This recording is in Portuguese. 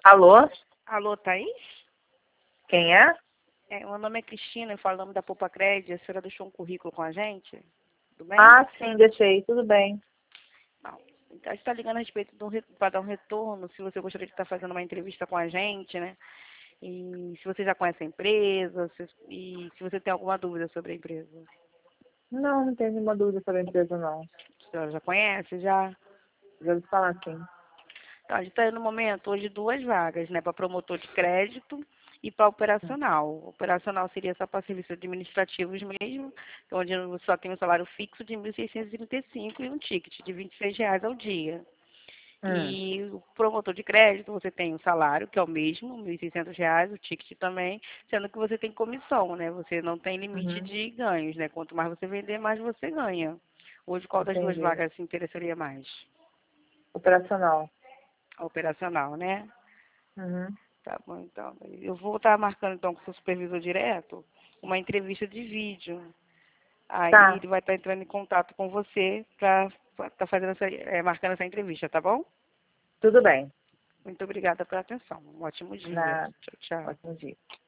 Alô? Alô, Thaís? Quem é? Meu nome é Cristina, falando da Poupa Crédito. A senhora deixou um currículo com a gente? Tudo bem? Ah, sim, deixei. Tudo bem. Não. Então, a gente está ligando a respeito para dar um retorno, se você gostaria de estar fazendo uma entrevista com a gente, né? E se você já conhece a empresa, e se você tem alguma dúvida sobre a empresa. Não, não tenho nenhuma dúvida sobre a empresa, não. A senhora já conhece, já? Já ouvi falar sim. Então, a gente está no momento hoje duas vagas, né? Para promotor de crédito e para operacional. Operacional seria só para serviços administrativos mesmo, onde só tem um salário fixo de 1.635 e um ticket de R$ 26 ao dia. Hum, E o promotor de crédito, você tem o salário, que é o mesmo, R$ 1.600, o ticket também, sendo que você tem comissão, né? Você não tem limite uhum, de ganhos, né? Quanto mais você vender, mais você ganha. Hoje, qual das duas entendi. vagas se interessaria mais? Operacional. A operacional, né? Uhum. Tá bom, então. Eu vou estar marcando, então, com o seu supervisor direto uma entrevista de vídeo. Aí Tá, ele vai estar entrando em contato com você para estar fazendo marcando essa entrevista, tá bom? tudo bem. Muito obrigada pela atenção. Um ótimo dia. Na... Tchau, tchau. Ótimo dia.